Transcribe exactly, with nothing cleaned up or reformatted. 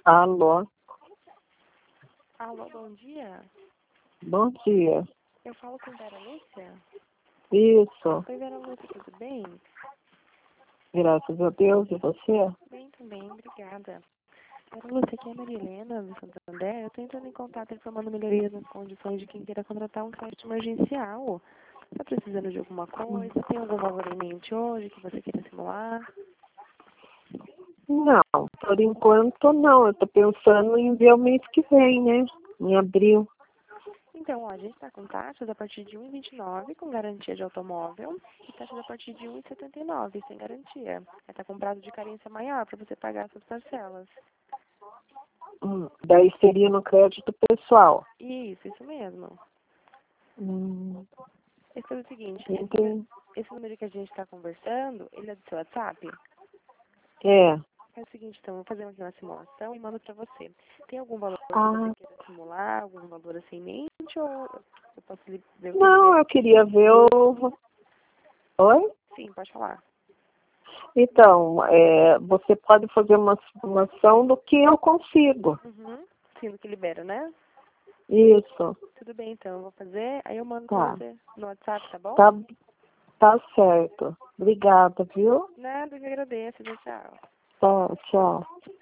Alô? Alô, bom dia. Bom dia. Eu falo com Vera Lúcia? Isso. Oi, Vera Lúcia, tudo bem? Graças a Deus. E você? Bem também, obrigada. Vera Lúcia, aqui é a Maria Helena, do Santander. Eu estou entrando em contato informando melhorias nas condições de quem queira contratar um crédito emergencial. Está precisando de alguma coisa? Tem algum valor em mente hoje que você queira simular? Não, por enquanto não. Eu tô pensando em ver o mês que vem, né? Em abril. Então, ó, a gente está com taxas a partir de um vírgula vinte e nove com garantia de automóvel e taxas a partir de um vírgula setenta e nove sem garantia. Está com prazo de carência maior para você pagar suas parcelas. Hum, daí seria no crédito pessoal. Isso, isso mesmo. Hum, Esse é o seguinte, esse número, entendi. esse número que a gente está conversando, ele é do seu WhatsApp? É. É o seguinte, então, eu vou fazer aqui uma simulação e mando para você. Tem algum valor que você Ah, queira simular, algum valor assim em mente, ou eu posso lhe ver o que não, você... eu queria ver o... Oi? Sim, pode falar. Então, é, você pode fazer uma simulação do que eu consigo. Uhum. Sim, do que libera, né? Isso. Tudo bem, então, eu vou fazer, aí eu mando para Tá. você no WhatsApp, tá bom? Tá, tá certo. Obrigada, viu? Nada, eu que agradeço, tchau. Tá, tchau.